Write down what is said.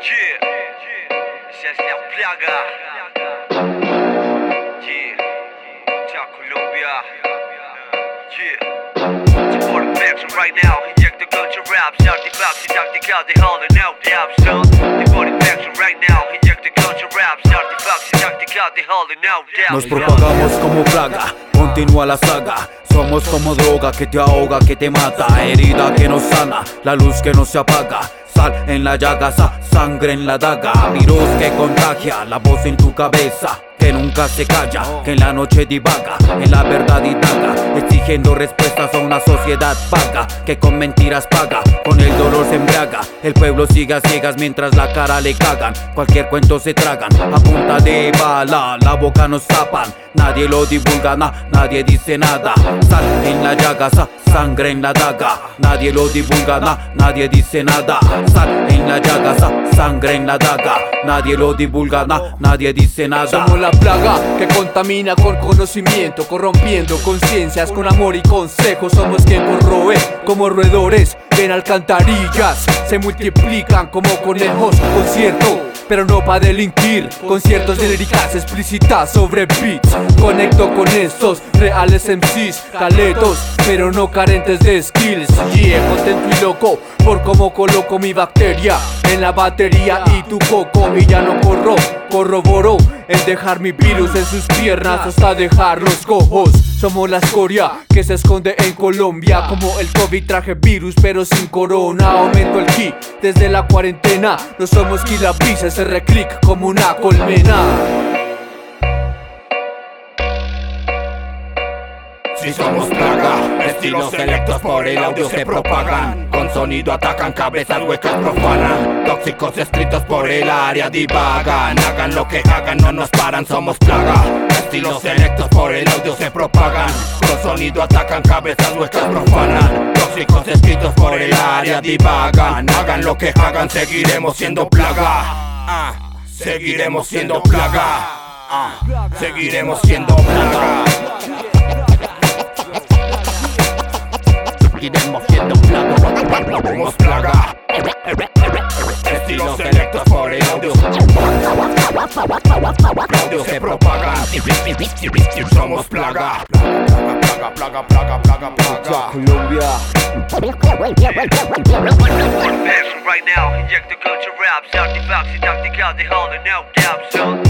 Esa es la plaga. Chao Colombia. Support affection right now. Inject the culture rap. Artifacts y tácticas de holding out the absent. Support affection right now. Inject the culture rap. Artifacts y tácticas de holding out the absent. Nos propagamos como plaga, continúa la saga. Somos como droga que te ahoga, que te mata. Herida que nos sana, la luz que no se apaga. Sal en la llaga, sangre en la daga. Virus que contagia, la voz en tu cabeza que nunca se calla, que en la noche divaga, en la verdad indaga, exigiendo respuestas a una sociedad vaga, que con mentiras paga, con el dolor se embriaga. El pueblo sigue a ciegas mientras la cara le cagan. Cualquier cuento se tragan, a punta de bala, la boca nos tapan. Nadie lo divulga, nadie dice nada. Sal en la llaga, sangre en la daga. Nadie lo divulga, nadie dice nada. Sal en la llaga, sangre en la daga. Nadie lo divulga, nadie dice nada. Somos la plaga que contamina con conocimiento, corrompiendo conciencias con amor y consejo. Somos quien corroe como roedores en alcantarillas. Se multiplican como conejos, concierto, pero no pa' delinquir. Conciertos de líricas explícitas sobre beats. Conecto con estos reales MCs, caletos, pero no carentes de skills. Contento y loco por cómo coloco mi bacteria en la batería y tu coco. Y ya no corroboro el dejar mi virus en sus piernas hasta dejarlos cojos. Somos la escoria que se esconde en Colombia. Como el COVID traje virus pero sin corona. Aumento el ki desde la cuarentena. No somos kilabis, ese reclick como una colmena. Si somos plaga, estilos selectos por el audio se propagan. Con sonido atacan, cabezas huecas profanan. Tóxicos escritos por el área divagan. Hagan lo que hagan, no nos paran, somos plaga. Estilos selectos por el audio se propagan. Con sonido atacan, cabezas huecas profanan. Tóxicos escritos por el área divagan. Hagan lo que hagan, seguiremos siendo plaga. Seguiremos siendo plaga. Seguiremos siendo plaga. Seguiremos siendo plaga. Somos plaga. Estilos selectos por el audio. Audio se propagan. Somos plaga. Plaga. Colombia. Right now, inject the culture raps, artifacts y tácticas de holding out the absent.